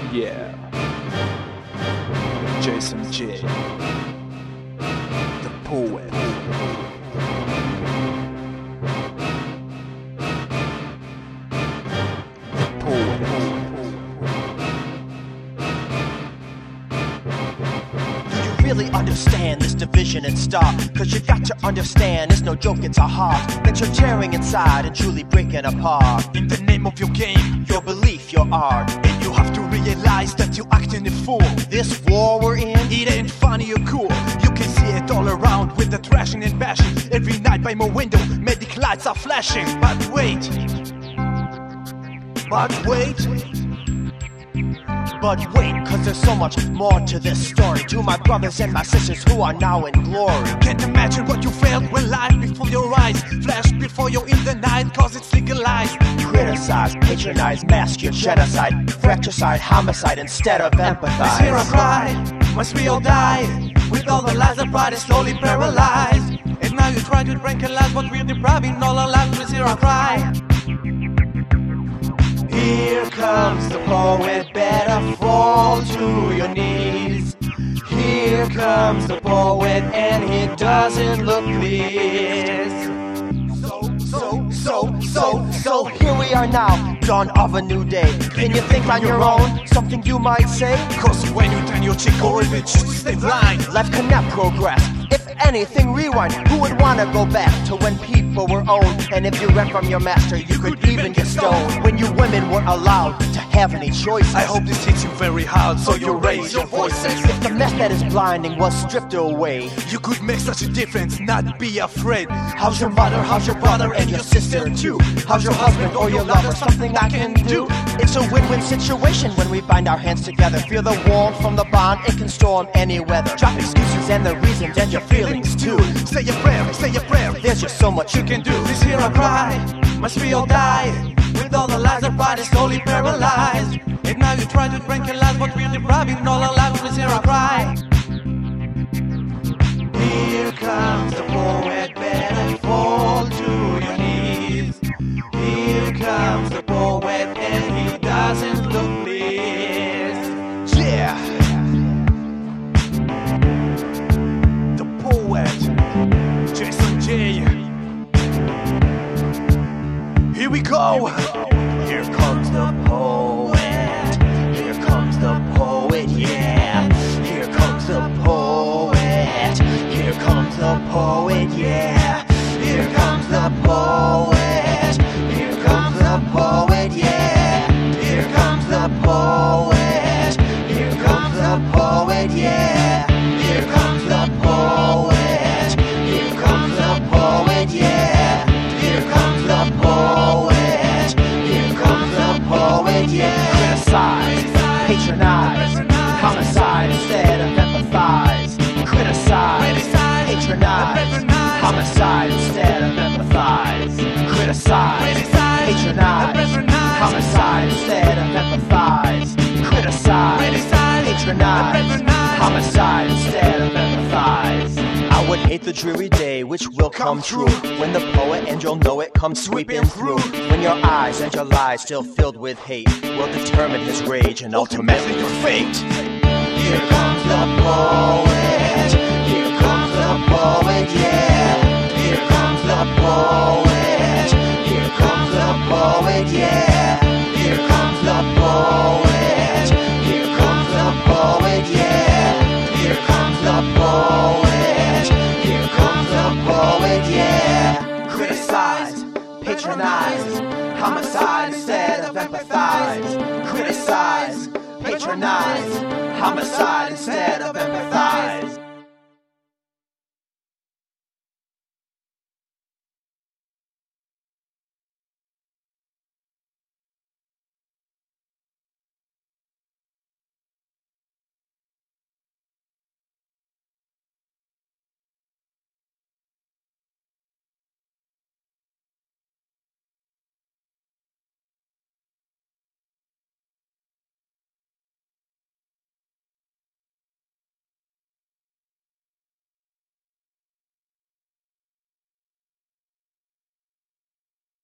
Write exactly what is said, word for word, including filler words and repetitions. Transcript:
Yeah, Jason J, the poet. The poet. Do you really understand this division and star? Cause you got to understand, it's no joke, it's a heart that you're tearing inside and truly breaking apart. In the name of your game, Your belief, your art, and you have to realize that you're acting a fool. this war we're in, It ain't funny or cool. You can see it all around with the thrashing and bashing. Every night by my window, medic lights are flashing. But wait, but wait, but wait, cause there's so much more to this story. To my brothers and my sisters who are now in glory. can't imagine what you felt when life before your eyes flashed before you in the night, cause it's legalized. Criticize, patronize, mask your genocide, fratricide, homicide instead of empathize. This here I cry, must we all die? With all the lies that pride is slowly paralyzed. And now you try to tranquilize what we're depriving all our lives. This here I cry. Here comes the poet, better fall to your knees. Here comes the poet, and he doesn't look pleased. So, so, So, so, so here we are now, dawn of a new day. Can you think on your own? Something you might say? cause when you turn your cheek or even choose to stay blind. Life cannot progress. If anything, rewind. Who would wanna go back to when people were owned? And if you ran from your master, you could even get stoned. When you women weren't allowed to have any choices. I hope this hits you very hard, so you raise your voices. If the mess that is blinding was stripped away, You could make such a difference, not be afraid. how's your mother, how's your brother, and your sister too? How's your husband or your lover? Something I can do. It's a win-win situation when we bind our hands together. Feel the warmth from the bond, it can storm any weather. Drop excuses and the reasons and your feelings too. Say a prayer, say a prayer. There's just so much you can do. This here I cry, must we all die? With all the lies that pride is slowly paralyzed. And now you try to tranquilize what we're depriving all our lives. This here I cry. Here comes the poet, better fall to your knees. Here comes the poet, and he doesn't look pleased. Yeah, the poet, Jason J. Here we go. Here comes the poet. Here comes the poet, yeah. Here comes the poet. Here comes the poet, yeah. Here comes the poet. Here comes the poet, yeah. Here comes the poet. Here comes the poet, yeah. Here comes the poet. Here comes the poet, yeah. Here comes the poet. Here comes the poet, yeah. Criticize, patronize, homicide instead of empathize. Criticize, patronize, homicide instead of empathize. Criticize, patronize, homicide instead of empathize. Criticize, patronize, homicide instead of empathize. I would hate the dreary day which will come true when the poet, and you'll know it, comes sweeping through. When your eyes and your lies still filled with hate will determine his rage and ultimately your fate. Here comes the poet. Here comes the poet, yeah. Here comes the poet. Here comes the poet, yeah. Here comes the poet. Here comes the poet, yeah. Here comes the poet. Here comes the poet, yeah. Criticize, patronize, homicide instead of empathize. Criticize, patronize, homicide instead of empathize.